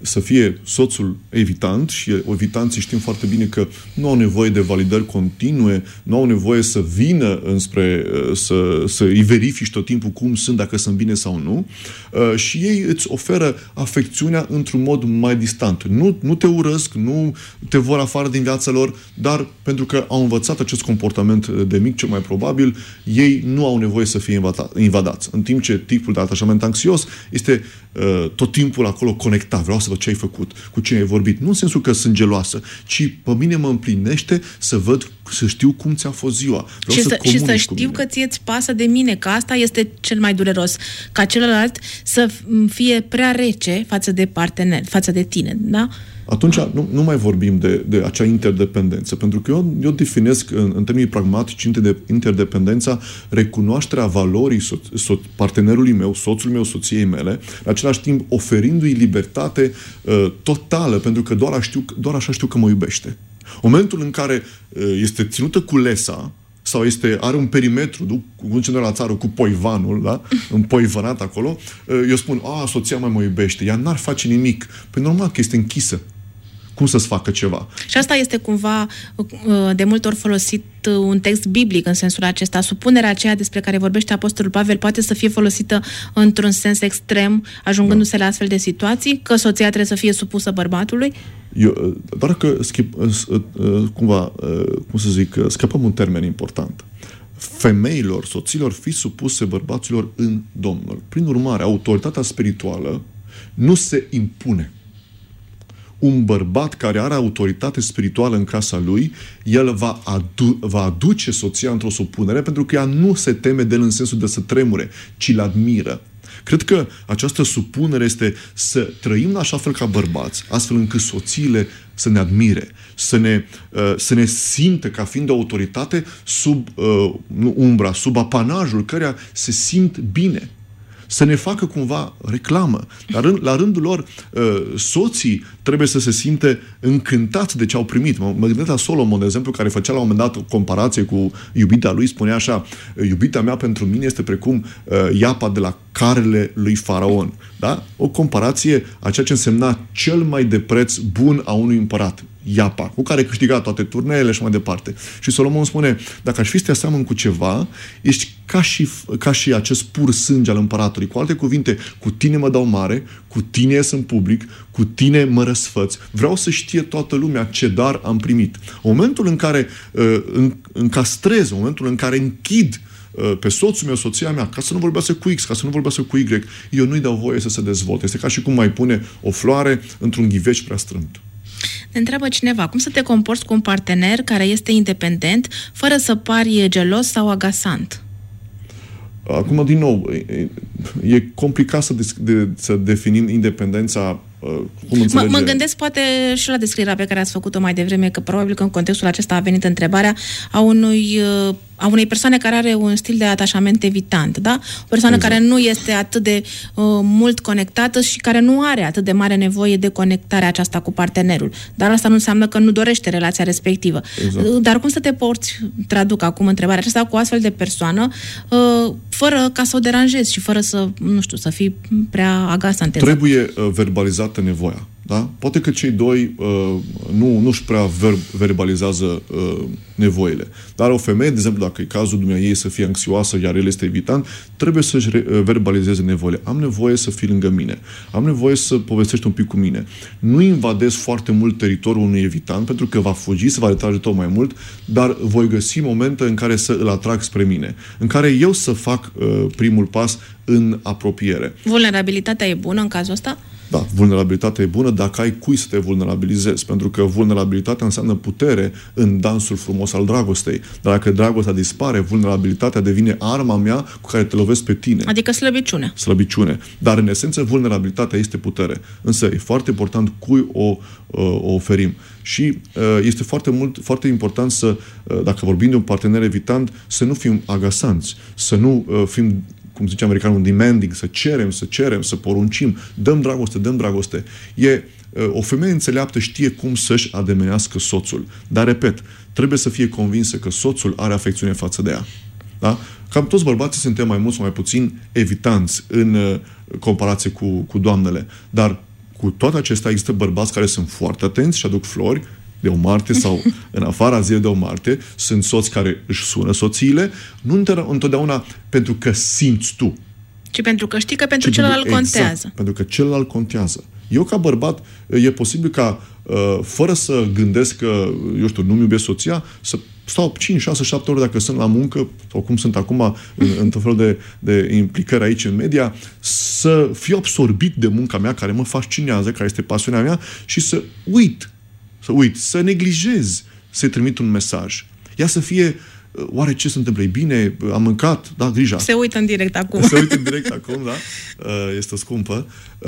să fie soțul evitant și evitanții știm foarte bine că nu au nevoie de validări continue, nu au nevoie să vină înspre să îi verifici tot timpul cum sunt, dacă sunt bine sau nu, și ei îți oferă afecțiunea într-un mod mai distant. Nu te urăsc, nu te vor afară din viața lor, dar pentru că au învățat acest comportament de mic, cel mai probabil, ei nu au nevoie să fie invadați. În timp ce tipul de atașament anxios este tot timpul acolo conectat. Vreau să văd ce ai făcut, cu cine ai vorbit. Nu în sensul că sunt geloasă, ci pe mine mă împlinește să văd, să știu cum ți-a fost ziua.
Și să știu că ție-ți pasă de mine, că asta este cel mai dureros. Ca celălalt să fie prea rece față de partener, față de tine, da?
Atunci nu mai vorbim de acea interdependență, pentru că eu definesc în termenii pragmatici interdependența, recunoașterea valorii partenerului meu, soțului meu, soției mele, în același timp oferindu-i libertate totală, pentru că doar așa știu că mă iubește. Momentul în care este ținută cu lesa sau are un perimetru, cum zicem noi la țară, cu poivanul, da? Împoivănat acolo, eu spun, soția mai mă iubește, ea n-ar face nimic. Păi normal că este închisă. Cum să-ți facă ceva?
Și asta este cumva de multe ori folosit un text biblic în sensul acesta. Supunerea aceea despre care vorbește Apostolul Pavel poate să fie folosită într-un sens extrem, ajungându-se la astfel de situații, că soția trebuie să fie supusă bărbatului?
Doar că scăpăm un termen important. Femeilor, soților, fiți supuse bărbaților în Domnul. Prin urmare, autoritatea spirituală nu se impune. Un bărbat care are autoritate spirituală în casa lui, el va aduce soția într-o supunere pentru că ea nu se teme de el în sensul de să tremure, ci îl admiră. Cred că această supunere este să trăim așa fel ca bărbați, astfel încât soțiile să ne admire, să ne simtă ca fiind o autoritate sub umbra, sub apanajul căreia se simt bine. Să ne facă cumva reclamă. La rândul lor, soții trebuie să se simte încântați de ce au primit. Mă gândesc la Solomon, de exemplu, care făcea la un moment dat o comparație cu iubita lui, spunea așa: iubita mea pentru mine este precum iapa de la carele lui Faraon. Da? O comparație a ceea ce însemna cel mai de preț bun a unui împărat. Iapa, cu care câștiga toate turneele și mai departe. Și Solomon spune, dacă aș fi să te aseamăn cu ceva, ești ca și acest pur sânge al împăratului. Cu alte cuvinte, cu tine mă dau mare, cu tine ies în public, cu tine mă răsfăț. Vreau să știe toată lumea ce dar am primit. În momentul în care încastrez, în momentul în care închid pe soțul meu, soția mea, ca să nu vorbească cu X, ca să nu vorbească cu Y, eu nu-i dau voie să se dezvolte. Este ca și cum mai pune o floare într-un ghiveci prea strâmt.
Ne întreabă cineva, cum să te comporți cu un partener care este independent, fără să pari gelos sau agasant?
Acum, din nou, e complicat să definim independența.
Mă gândesc poate și la descrierea pe care ați făcut-o mai devreme, că probabil că în contextul acesta a venit întrebarea a unei persoane care are un stil de atașament evitant, da? O persoană care nu este atât de mult conectată și care nu are atât de mare nevoie de conectarea aceasta cu partenerul. Dar asta nu înseamnă că nu dorește relația respectivă. Exact. Dar cum să te porți, traduc acum întrebarea aceasta, cu o astfel de persoană, fără ca să o deranjezi și fără să, nu știu, să fii prea agasant?
Trebuie verbalizată nevoia. Da? Poate că cei doi nu-și prea verbalizează nevoile. Dar o femeie, de exemplu, dacă e cazul dumneavoastră să fie anxioasă, iar el este evitant, trebuie să-și verbalizeze nevoile. Am nevoie să fii lângă mine. Am nevoie să povestești un pic cu mine. Nu invadez foarte mult teritoriul unui evitant, pentru că va fugi, se va retrage tot mai mult, dar voi găsi momente în care să îl atrag spre mine. În care eu să fac primul pas în apropiere.
Vulnerabilitatea e bună în cazul ăsta?
Da, vulnerabilitatea e bună dacă ai cui să te vulnerabilizezi, pentru că vulnerabilitatea înseamnă putere în dansul frumos al dragostei. Dar dacă dragostea dispare, vulnerabilitatea devine arma mea cu care te lovesc pe tine.
Adică slăbiciune.
Slăbiciune. Dar în esență vulnerabilitatea este putere. Însă e foarte important cui o oferim. Și este foarte important să, dacă vorbim de un partener evitant, să nu fim agasanți, să nu fim, cum zice americanul, demanding, să cerem, să poruncim, dăm dragoste. O femeie înțeleaptă știe cum să-și ademenească soțul. Dar, repet, trebuie să fie convinsă că soțul are afecțiune față de ea. Da? Cam toți bărbații suntem mai mult sau mai puțin evitanți în comparație cu doamnele. Dar Cu toate acestea, există bărbați care sunt foarte atenți și aduc flori de o Marte sau în afara zilei de o Marte. Sunt soți care își sună soțiile, nu întotdeauna pentru că simți tu,
ci pentru că știi că pentru celălalt contează.
Exact, pentru că celălalt contează. Eu, ca bărbat, e posibil ca, fără să gândesc că, eu știu, nu-mi iubesc soția, să stau 5, 6, 7 ore dacă sunt la muncă, sau cum sunt acum în tot felul de implicări aici în media, să fiu absorbit de munca mea, care mă fascinează, care este pasiunea mea, și să să neglijez, să-i trimit un mesaj. Ea să fie, oare ce se întâmplă? E bine? Am mâncat? Da, grija.
Se uită în direct acum.
Se uită în direct acum, da? Este scumpă.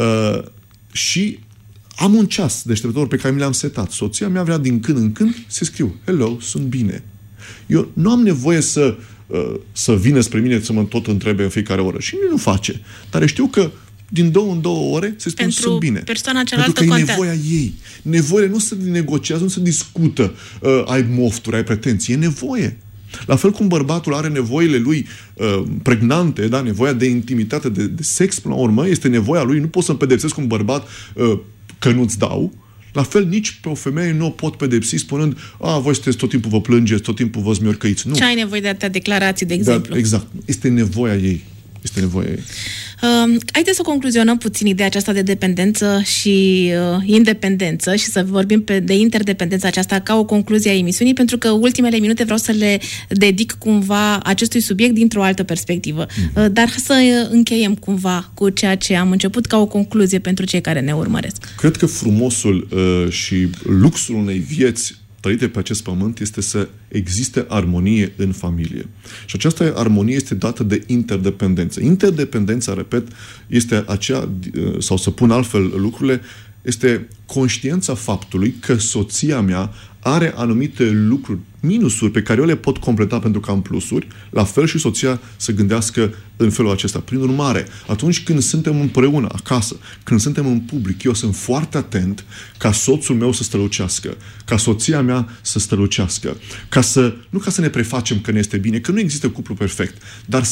Și am un ceas deșteptător pe care mi l-am setat. Soția mea vrea din când în când să scriu: hello, sunt bine. Eu nu am nevoie să vină spre mine să mă tot întrebe în fiecare oră. Și nu face. Dar știu că din 2 în 2 ore se spun sunt bine.
Persoana cealaltă
pentru că
contează.
E nevoia ei. Nevoile nu se negociază, nu se discută. Ai mofturi, ai pretenții. E nevoie. La fel cum bărbatul are nevoile lui pregnante, da? Nevoia de intimitate, de sex, până la urmă, este nevoia lui. Nu pot să-mi pedepsesc un bărbat că nu-ți dau. La fel, nici pe o femeie nu o pot pedepsi spunând: voi sunteți tot timpul vă plângeți, tot timpul vă smiorcăiți. Nu.
Ce ai nevoie de atâtea declarații, de exemplu?
Da, exact. Este nevoia ei.
Haideți să concluzionăm puțin ideea aceasta de dependență și independență și să vorbim de interdependența aceasta ca o concluzie a emisiunii, pentru că ultimele minute vreau să le dedic cumva acestui subiect dintr-o altă perspectivă. Dar să încheiem cumva cu ceea ce am început ca o concluzie pentru cei care ne urmăresc.
Cred că frumosul și luxul unei vieți trăite pe acest pământ este să existe armonie în familie. Și această armonie este dată de interdependență. Interdependența, repet, este aceea, sau să pun altfel lucrurile, este conștiința faptului că soția mea are anumite lucruri, minusuri pe care eu le pot completa pentru că am plusuri, la fel și soția să gândească în felul acesta. Prin urmare, atunci când suntem împreună acasă, când suntem în public, eu sunt foarte atent ca soțul meu să strălucească, ca soția mea să strălucească, nu ca să ne prefacem că ne este bine, că nu există cuplu perfect, dar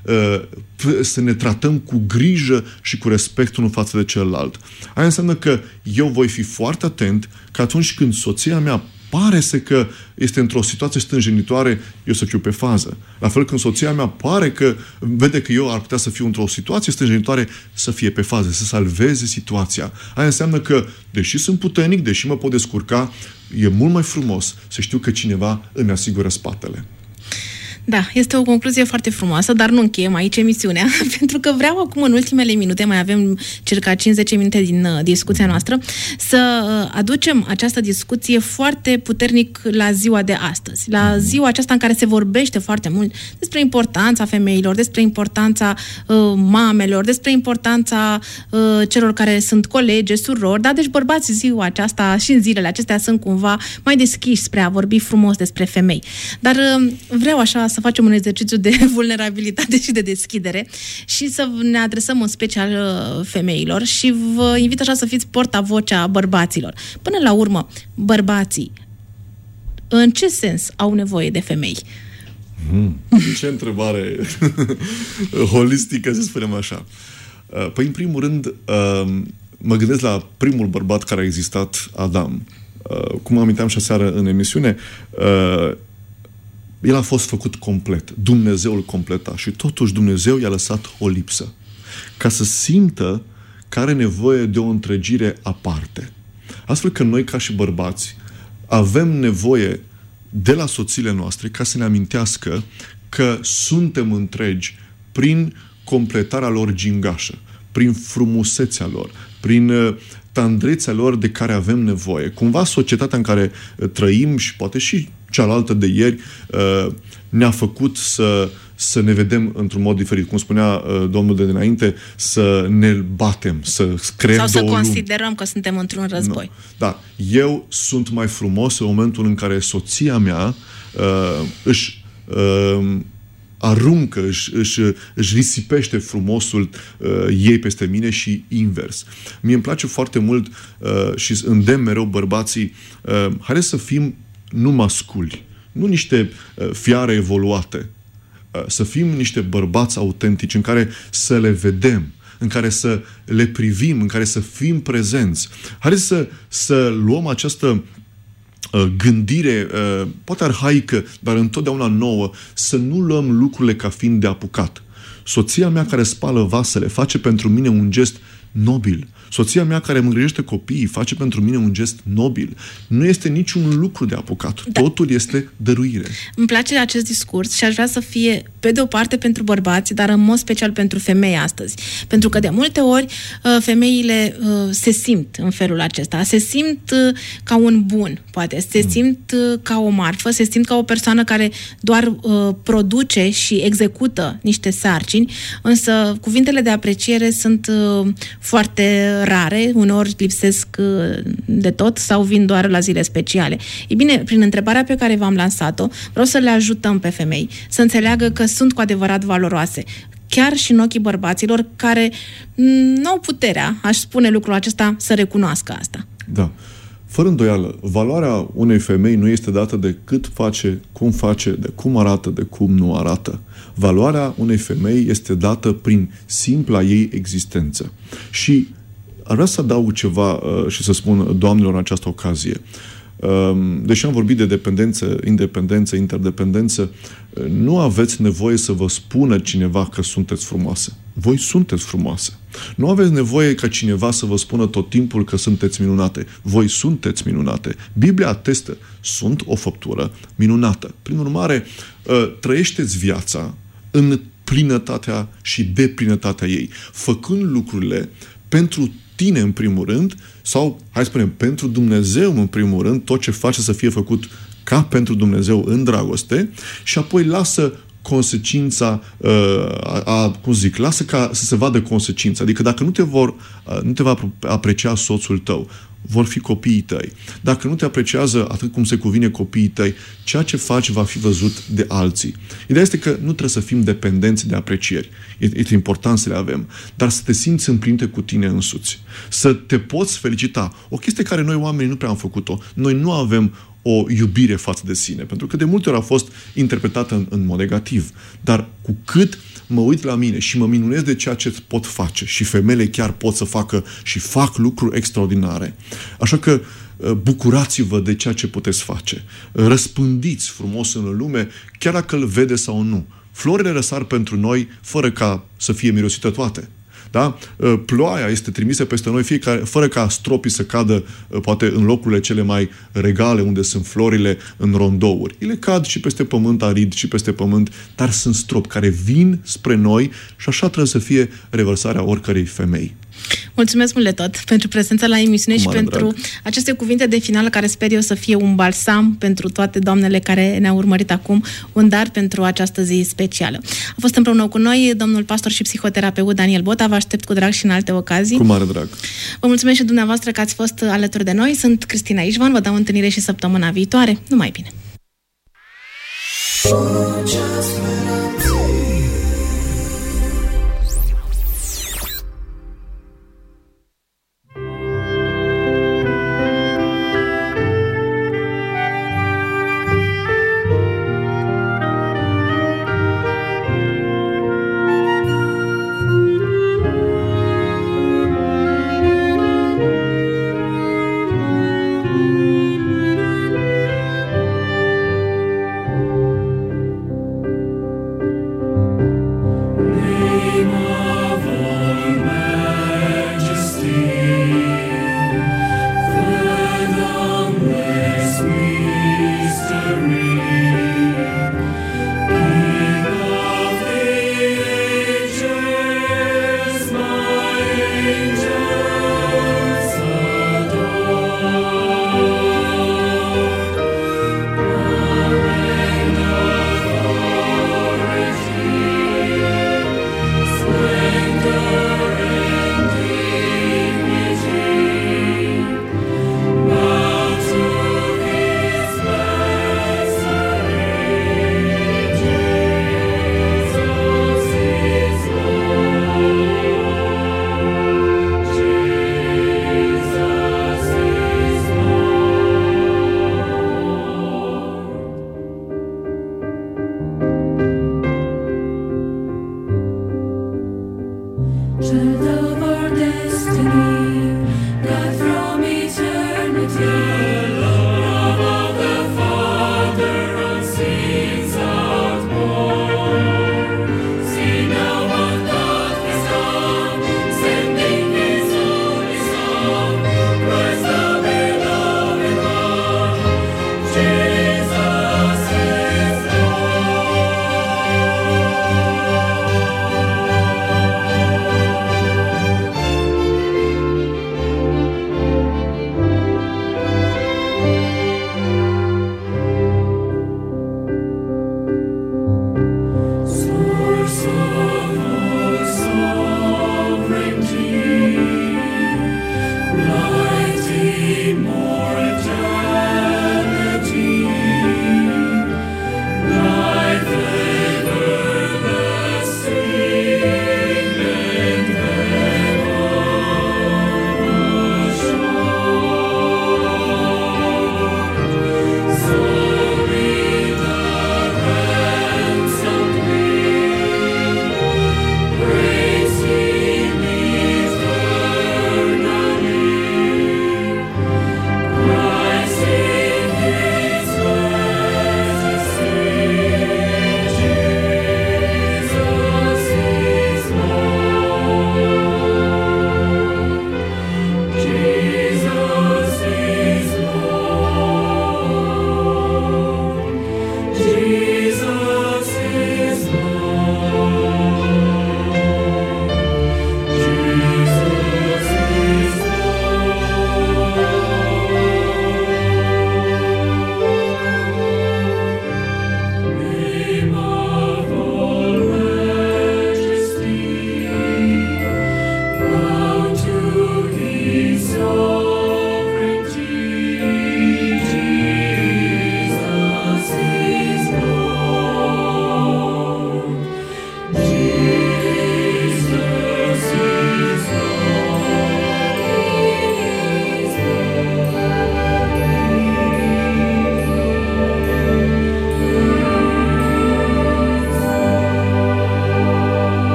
să ne tratăm cu grijă și cu respect unul față de celălalt. Aia înseamnă că eu voi fi foarte atent că atunci când soția mea pare că este într-o situație stânjenitoare, eu să fiu pe fază. La fel când soția mea pare că vede că eu ar putea să fiu într-o situație stânjenitoare, să fie pe fază, să salveze situația. Aia înseamnă că, deși sunt puternic, deși mă pot descurca, e mult mai frumos să știu că cineva îmi asigură spatele.
Da, este o concluzie foarte frumoasă, dar nu încheiem aici emisiunea, pentru că vreau acum, în ultimele minute, mai avem circa 5-10 minute din discuția noastră, să aducem această discuție foarte puternic la ziua de astăzi, la ziua aceasta în care se vorbește foarte mult despre importanța femeilor, despre importanța mamelor, despre importanța celor care sunt colege, surori, da? Deci bărbații ziua aceasta și în zilele acestea sunt cumva mai deschiși spre a vorbi frumos despre femei. Dar vreau așa să facem un exercițiu de vulnerabilitate și de deschidere și să ne adresăm în special femeilor și vă invit așa să fiți portavocea bărbaților. Până la urmă, bărbații, în ce sens au nevoie de femei?
Ce întrebare holistică, să spunem așa. Păi, în primul rând, mă gândesc la primul bărbat care a existat, Adam. Cum aminteam și aseară în emisiune, el a fost făcut complet. Dumnezeu îl completa și totuși Dumnezeu i-a lăsat o lipsă. Ca să simtă că are nevoie de o întregire aparte. Astfel că noi, ca și bărbați, avem nevoie de la soțiile noastre ca să ne amintească că suntem întregi prin completarea lor gingașă, prin frumusețea lor, prin tandrețea lor de care avem nevoie. Cumva societatea în care trăim și poate și cealaltă de ieri ne-a făcut să ne vedem într-un mod diferit. Cum spunea domnul de dinainte, să ne batem, să creăm
sau
două
să considerăm lumi. Că suntem într-un război. Nu.
Da. Eu sunt mai frumos în momentul în care soția mea își aruncă, își risipește frumosul ei peste mine și invers. Mie îmi place foarte mult și îndemn mereu bărbații, haideți să fim nu masculi, nu niște fiare evoluate, să fim niște bărbați autentici în care să le vedem. în care să le privim, în care să fim prezenți. Haideți să luăm această gândire, poate arhaică, dar întotdeauna nouă, să nu luăm lucrurile ca fiind de apucat. Soția mea care spală vasele face pentru mine un gest nobil. Soția mea care îmi îngrijește copiii face pentru mine un gest nobil. Nu este niciun lucru de apucat. Da. Totul este dăruire.
Îmi place acest discurs și aș vrea să fie pe de o parte pentru bărbați, dar în mod special pentru femei astăzi. Pentru că de multe ori femeile se simt în felul acesta. Se simt ca un bun, poate. Se simt ca o marfă, se simt ca o persoană care doar produce și execută niște sarcini, însă cuvintele de apreciere sunt foarte rare, uneori lipsesc de tot sau vin doar la zile speciale. Ei bine, prin întrebarea pe care v-am lansat-o, vreau să le ajutăm pe femei să înțeleagă că sunt cu adevărat valoroase, chiar și în ochii bărbaților care nu au puterea, aș spune lucrul acesta, să recunoască asta.
Da. Fără îndoială, valoarea unei femei nu este dată de cât face, de cum arată, de cum nu arată. Valoarea unei femei este dată prin simpla ei existență. Și ar vrea să adaug ceva și să spun doamnelor în această ocazie. Deși am vorbit de dependență, independență, interdependență, nu aveți nevoie să vă spună cineva că sunteți frumoase. Voi sunteți frumoase. Nu aveți nevoie ca cineva să vă spună tot timpul că sunteți minunate. Voi sunteți minunate. Biblia atestă. Sunt o făptură minunată. Prin urmare, trăiește-ți viața în plinătatea și deplinătatea ei, făcând lucrurile pentru tine în primul rând, sau, hai să spunem, pentru Dumnezeu în primul rând, tot ce face să fie făcut ca pentru Dumnezeu în dragoste, și apoi lasă consecința, lasă ca să se vadă consecința. Adică dacă nu te va aprecia soțul tău, vor fi copiii tăi. Dacă nu te apreciază atât cum se cuvine copiii tăi, ceea ce faci va fi văzut de alții. Ideea este că nu trebuie să fim dependenți de aprecieri. Este important să le avem. Dar să te simți împlinite cu tine însuți. Să te poți felicita. O chestie care noi oamenii nu prea am făcut-o. Noi nu avem o iubire față de sine. Pentru că de multe ori a fost interpretată în mod negativ. Dar cu cât mă uit la mine și mă minunez de ceea ce pot face, și femeile chiar pot să facă și fac lucruri extraordinare. Așa că bucurați-vă de ceea ce puteți face. Răspândiți frumos în lume, chiar dacă îl vede sau nu. Florile răsar pentru noi fără ca să fie mirosite toate. Da? Ploaia este trimisă peste noi fiecare, fără ca stropii să cadă poate în locurile cele mai regale unde sunt florile în rondouri. Ele cad și peste pământ arid și peste pământ, dar sunt stropi care vin spre noi și așa trebuie să fie revărsarea oricărei femei.
Mulțumesc mult de tot pentru prezența la emisiune și pentru aceste cuvinte de final care sper eu să fie un balsam pentru toate doamnele care ne-au urmărit acum, un dar pentru această zi specială. A fost împreună cu noi domnul pastor și psihoterapeut Daniel Bota. Vă aștept cu drag și în alte ocazii.
Cu mare drag. Vă
mulțumesc și dumneavoastră că ați fost alături de noi. Sunt Cristina Ișvan. Vă dau întâlnire și săptămâna viitoare. Numai bine!